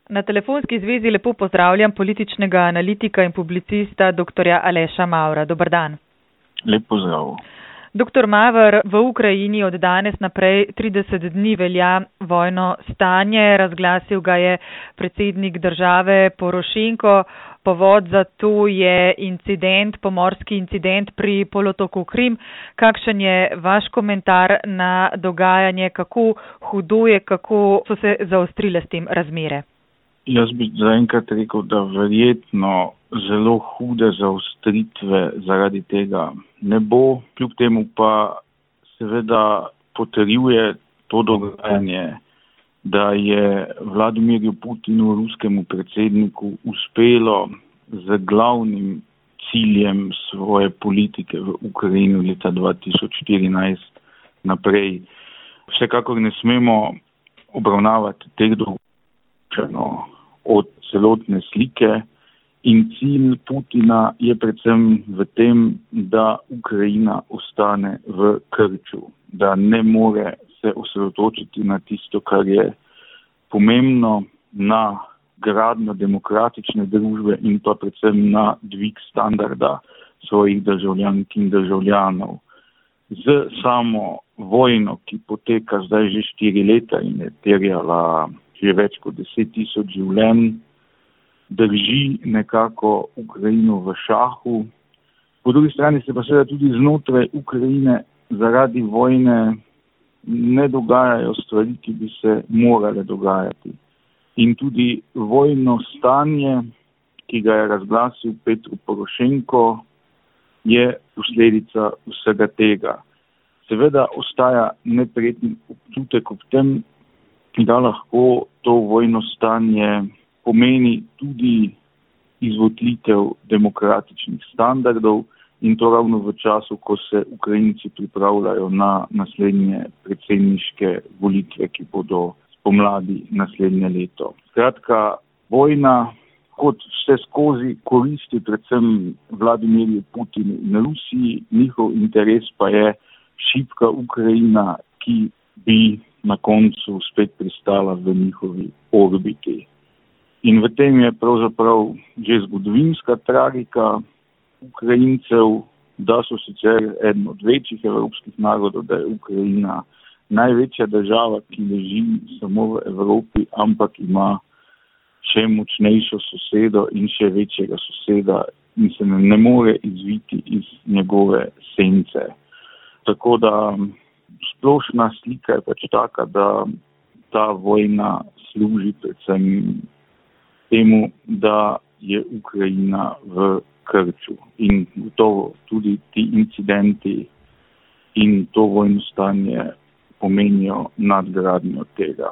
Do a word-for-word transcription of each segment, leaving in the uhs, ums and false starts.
Na telefonski zvezi lepo pozdravljam političnega analitika in publicista doktorja Aleša Mavra. Dober dan. Lep pozdrav. Doktor Maver, v Ukrajini od danes naprej trideset dni velja vojno stanje. Razglasil ga je predsednik države Porošenko. Povod za to je incident, pomorski incident pri polotoku Krim. Kakšen je vaš komentar na dogajanje, kako hudo je, kako so se zaostrile s tem razmere? Jaz bi zaenkrat rekel, da verjetno zelo hude zaostritve zaradi tega ne bo. Kljub temu pa seveda potrjuje to dogajanje, da je Vladimirju Putinu, ruskemu predsedniku, uspelo z glavnim ciljem svoje politike v Ukrajini leta dva tisoč štirinajst naprej. Vsekakor ne smemo obravnavati teh dogodkov od celotne slike in cilj Putina je predvsem v tem, da Ukrajina ostane v krču, da ne more se osredotočiti na tisto, kar je pomembno, na gradnjo demokratične družbe in pa predvsem na dvig standarda svojih državljank in državljanov. Z samo vojno, ki poteka zdaj že štiri leta in je terjala že več kot deset tisoč življenj, drži nekako Ukrajino v šahu. Po drugi strani se pa seveda tudi znotraj Ukrajine zaradi vojne ne dogajajo stvari, ki bi se morale dogajati. In tudi vojno stanje, ki ga je razglasil Petro Porošenko, je posledica vsega tega. Seveda ostaja neprijeten občutek ob tem, da lahko to vojno stanje pomeni tudi izvotlitev demokratičnih standardov in to ravno v času, ko se Ukrajinci pripravljajo na naslednje predsedniške volitve, ki bodo spomladi naslednje leto. Skratka, vojna kot vse skozi koristi predvsem Vladimirju Putinu in Rusiji, njihov interes pa je šibka Ukrajina, ki bi na koncu spet pristala v njihovi orbiti. In v tem je pravzaprav že zgodovinska tragika Ukrajincev, da so sicer eden od večjih evropskih narodov, da je Ukrajina največja država, ki leži samo v Evropi, ampak ima še močnejšo sosedo in še večjega soseda in se ne, ne more izviti iz njegove sence. Tako da splošna slika je pač taka, da ta vojna služi predvsem temu, da je Ukrajina v krču. In gotovo tudi ti incidenti in to vojno stanje pomenijo nadgradnjo tega.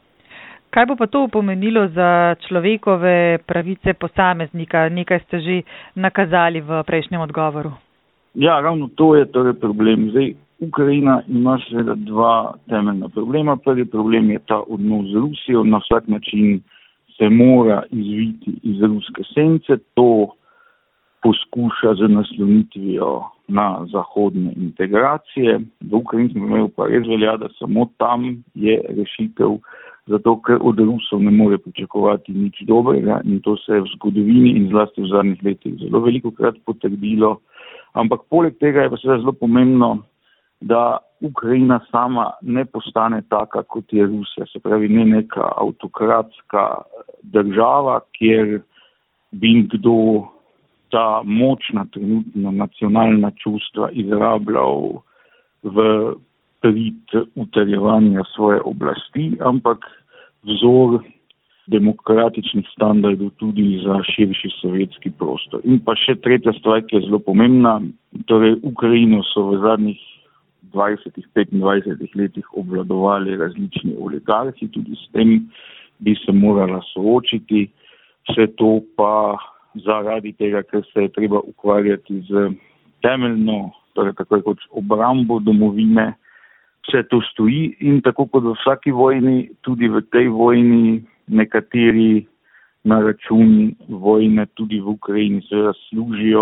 Kaj bo pa to pomenilo za človekove pravice posameznika? Nekaj ste že nakazali v prejšnjem odgovoru. Ja, ravno to je torej problem. Zdaj, Ukrajina ima seveda dva temeljna problema. Prvi problem je ta odnos z Rusijo. Na vsak način se mora izviti iz ruske sence. To poskuša z naslonitvijo na zahodne integracije. V ukrajinskem primeru pa res velja, da samo tam je rešitev, zato ker od Rusov ne more pričakovati nič dobrega in to se je v zgodovini in zlasti v zadnjih letih zelo velikokrat potrdilo. Ampak poleg tega je pa seveda zelo pomembno, da Ukrajina sama ne postane taka, kot je Rusija. Se pravi, ne neka avtokratska država, kjer bi kdo ta močna trenutna nacionalna čustva izrabljal v prid utrjevanja svoje oblasti, ampak vzor demokratičnih standardov tudi za širši sovjetski prostor. In pa še tretja stvar, ki je zelo pomembna, torej Ukrajino so v zadnjih dvajsetih, petindvajsetih letih obvladovali različni oligarhi, tudi s tem bi se morala soočiti. Vse to pa zaradi tega, ker se je treba ukvarjati z temeljno, torej tako kot obrambo domovine, vse to stoji in tako kot v vsaki vojni, tudi v tej vojni nekateri na račun vojne tudi v Ukrajini seveda služijo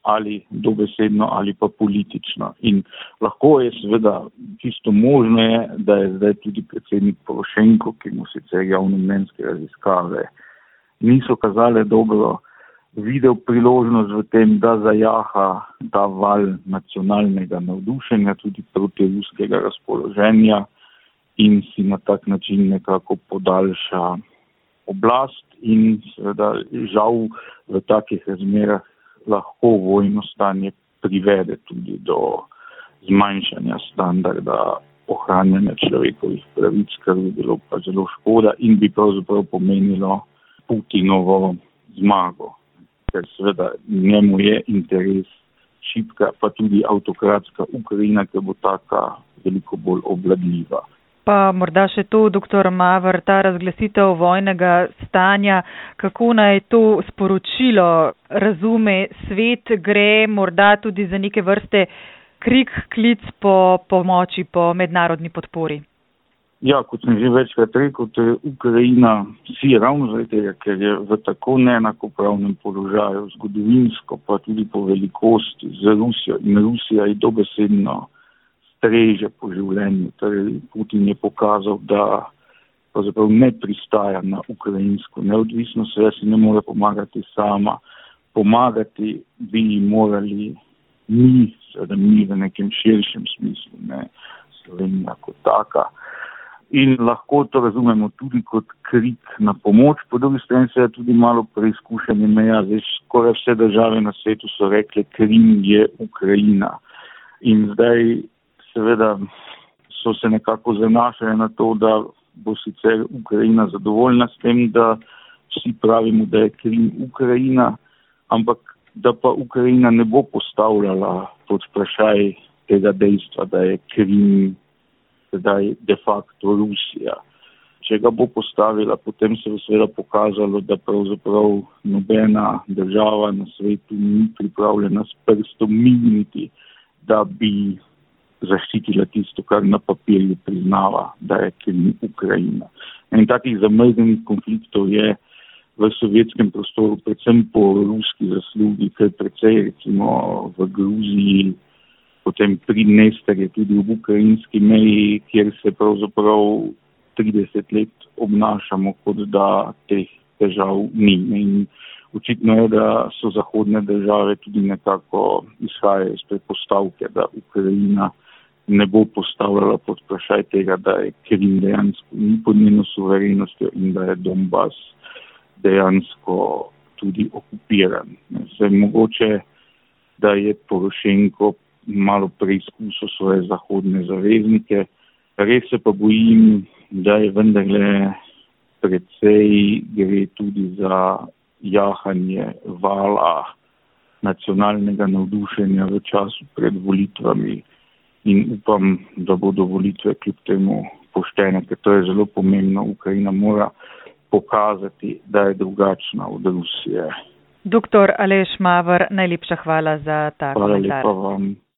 ali dobesedno ali pa politično. In lahko je seveda čisto možno je, da je zdaj tudi predsednik Porošenko, ki mu sicer javnomnenjske raziskave niso kazale dobro, videl priložnost v tem, da zajaha ta val nacionalnega navdušenja, tudi proti ruskega razpoloženja in si na tak način nekako podaljša oblast in seveda žal v takih razmerah lahko vojno stanje privede tudi do zmanjšanja standarda ohranjanja človekovih pravic, kar bi bilo pa zelo škoda in bi pravzaprav pomenilo Putinovo zmago. Ker seveda njemu je interes šibka, pa tudi avtokratska Ukrajina, ki bo taka veliko bolj obvladljiva. Pa morda še to, doktor Maver, ta razglasitev vojnega stanja, kako naj to sporočilo razume svet, gre morda tudi za neke vrste krik, klic po pomoči, po mednarodni podpori? Ja, kot sem že večkrat rekel, to je Ukrajina si ravno zaradi tega, ker je v tako neenakopravnem položaju, zgodovinsko, pa tudi po velikosti z Rusijo in Rusija je dobesedno streže po življenju. Torej, Putin je pokazal, da pravzaprav ne pristaja na ukrajinsko neodvisnost, seveda si ne more pomagati sama. Pomagati bi morali mi, seveda mi v nekem širšem smislu, ne Slovenija kot taka. In lahko to razumemo tudi kot krik na pomoč, po drugi strani se je tudi malo preizkušanje meja. Zdaj, skoraj vse države na svetu so rekle, Krim je Ukrajina. In zdaj seveda so se nekako zanašali na to, da bo sicer Ukrajina zadovoljna s tem, da vsi pravimo, da je Krim Ukrajina, ampak da pa Ukrajina ne bo postavljala pod vprašaj tega dejstva, da je Krim sedaj de facto Rusija. Če ga bo postavila, potem se bo seveda pokazalo, da pravzaprav nobena država na svetu ni pripravljena s prstom migniti, da bi zaščitila tisto, kar na papirju priznava, da je Krim Ukrajina. In takih zamrznjenih konfliktov je v sovjetskem prostoru, predvsem po ruski zaslugi, ker precej recimo v Gruziji, potem Pridnester je tudi v ukrajinski meji, kjer se pravzaprav trideset let obnašamo, kot da teh težav ni. In očitno je, da so zahodne države tudi nekako izhajajo iz predpostavke, da Ukrajina ne bo postavljala pod vprašaj tega, da je Krim dejansko ni pod njeno suverenostjo in da je Donbas dejansko tudi okupiran. Zdaj, mogoče, da je Porošenko malo preizkusil svoje zahodne zaveznike. Res se pa bojim, da je vendarle precej gre tudi za jahanje vala nacionalnega navdušenja v času pred volitvami in upam, da bodo volitve kljub temu poštene, ker to je zelo pomembno. Ukrajina mora pokazati, da je drugačna od Rusije. Doktor Aleš Maver, najlepša hvala za ta komentar. Hvala lepa vam.